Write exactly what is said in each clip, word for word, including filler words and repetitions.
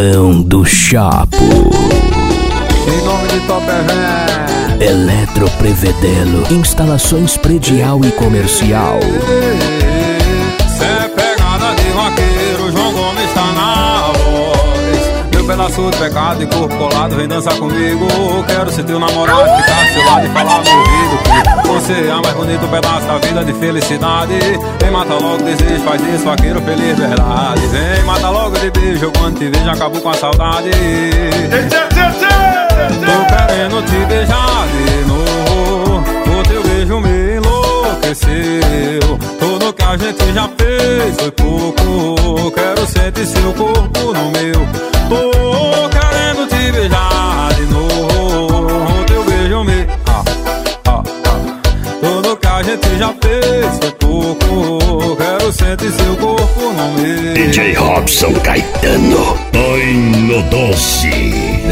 Leão do Chapo. Em nome de Top Event, Eletro Prevedelo, instalações predial e comercial. cê é pegada de vaqueiro, João Gomes tá na voz. Meu pedaço de pecado e corpo colado, vem dançar comigo. Quero ser teu namorado, ficar do seu lado e falar no ouvido que você é a mais bonito pedaço da vida de felicidade. Vem mata logo o desejo, faz isso, vaqueiro feliz verdade. Vem mata logo de beijo, quando te vejo acabo com a saudade. Tô querendo te beijar de novo, o teu beijo me enlouqueceu. Tudo que a gente já fez foi pouco, quero sentir seu corpo no meu. Tô querendo te beijar de novo, o teu beijo me... Ah, ah, ah. Tudo que a gente já fez foi pouco, quero sentir seu corpo no meu. D J Robson Caetano, Toinho Doce.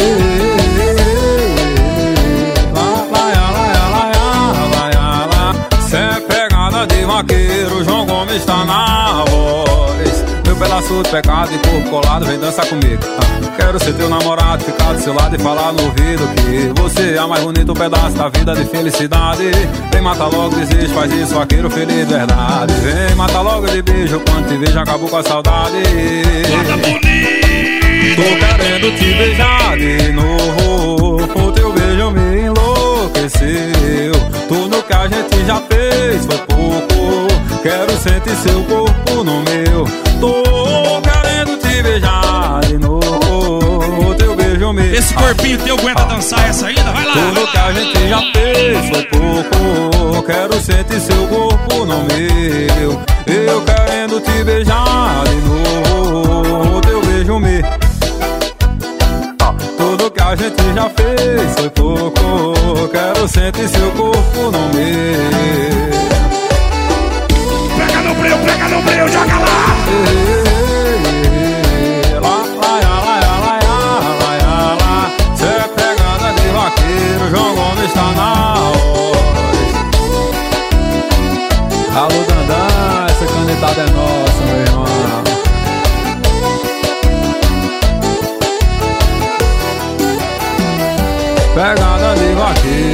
De vaqueiro, João Gomes tá na voz. Meu pedaço de pecado e corpo colado, vem dançar comigo. ah. Quero ser teu namorado, ficar do seu lado e falar no ouvido que você é a mais bonito pedaço da vida de felicidade. Vem mata logo desejo, faz isso, vaqueiro feliz de verdade. Vem mata logo de beijo, quando te vejo acabou com a saudade. Tô querendo te beijar de novo, o teu beijo me enlouqueceu. Tudo que a gente já fez foi pouco, quero sentir seu corpo no meu. Tô querendo te beijar de novo, o teu beijo me... Esse corpinho teu aguenta dançar essa ainda? Vai lá! Tudo que a gente já fez foi pouco, quero sentir seu corpo no meu. Eu querendo te beijar de novo, o teu beijo me... Tudo que a gente já fez foi pouco, quero sentir seu corpo no meu. Pega no breu, pega no breu, joga lá! Cê é pegada de vaqueiro, João Gomes tá na voz. Alô Dandan, essa canetada é nossa, meu irmão. Pegada de vaqueiro.